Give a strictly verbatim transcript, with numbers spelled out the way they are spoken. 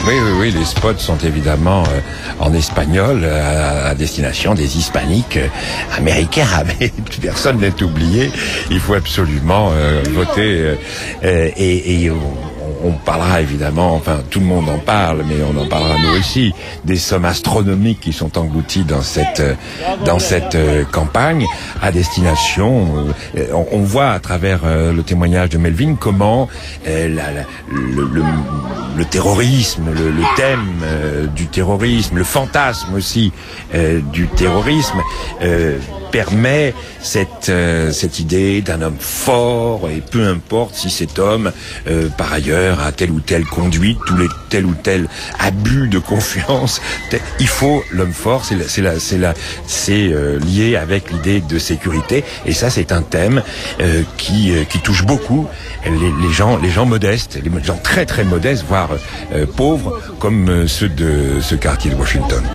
Oui, oui, oui, les spots sont évidemment euh, en espagnol à, à destination des hispaniques euh, américains, mais personne n'est oublié. Il faut absolument euh, voter euh, euh, et, et on, on parlera évidemment, enfin tout le monde en parle, mais on en parlera nous aussi, des sommes astronomiques qui sont englouties dans cette euh, dans cette euh, campagne à destination. Euh, on, on voit à travers euh, le témoignage de Melvin comment euh, la, la, le, le, le terrorisme, le, le thème euh, du terrorisme, le fantasme aussi euh, du terrorisme euh, permet cette euh, cette idée d'un homme fort, et peu importe si cet homme euh, par ailleurs a telle ou telle conduite, tous les tel ou tel abus de confiance, tel, il faut l'homme fort. C'est la, c'est la, c'est la, c'est euh, lié avec l'idée de sécurité, et ça c'est un thème euh, qui euh, qui touche beaucoup les, les gens les gens modestes, les gens très très modestes, voire euh, pauvres, comme euh, ceux de ce quartier de Washington.